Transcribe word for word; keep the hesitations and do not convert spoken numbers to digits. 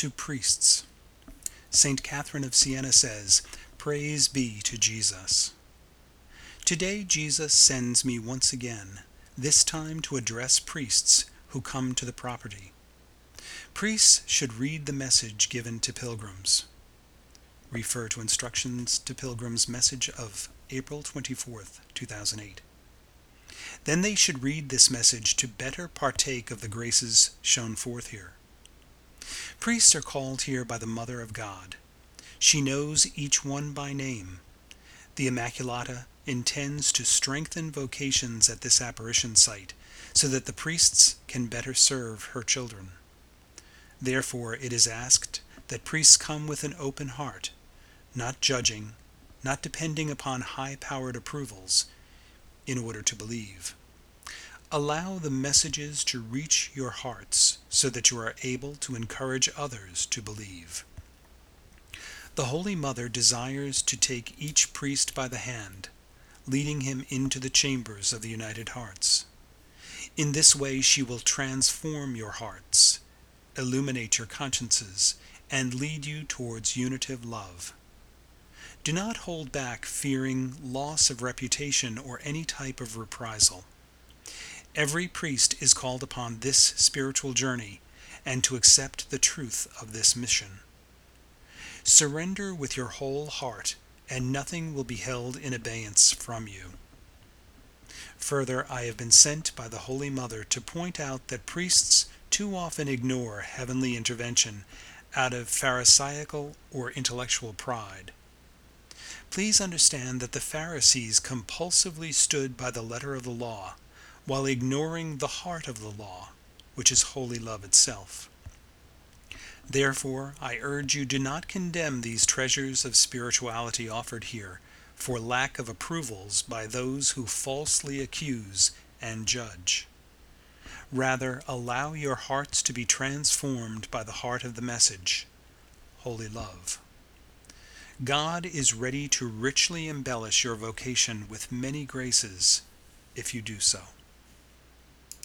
to priests. Saint Catherine of Siena says, "Praise be to Jesus." Today Jesus sends me once again, this time to address priests who come to the property. Priests should read the message given to pilgrims. Refer to Instructions to Pilgrims message of April twenty-fourth, two thousand eight. Then they should read this message to better partake of the graces shown forth here. Priests are called here by the Mother of God. She knows each one by name. The Immaculata intends to strengthen vocations at this apparition site so that the priests can better serve her children. Therefore it is asked that priests come with an open heart, not judging, not depending upon high-powered approvals, in order to believe. Allow the messages to reach your hearts so that you are able to encourage others to believe. The Holy Mother desires to take each priest by the hand, leading him into the chambers of the United Hearts. In this way she will transform your hearts, illuminate your consciences, and lead you towards unitive love. Do not hold back, fearing loss of reputation or any type of reprisal. Every priest is called upon this spiritual journey and to accept the truth of this mission. Surrender with your whole heart, and nothing will be held in abeyance from you. Further, I have been sent by the Holy Mother to point out that priests too often ignore heavenly intervention out of pharisaical or intellectual pride. Please understand that the Pharisees compulsively stood by the letter of the law, while ignoring the heart of the law, which is holy love itself. Therefore, I urge you, do not condemn these treasures of spirituality offered here for lack of approvals by those who falsely accuse and judge. Rather, allow your hearts to be transformed by the heart of the message, holy love. God is ready to richly embellish your vocation with many graces if you do so.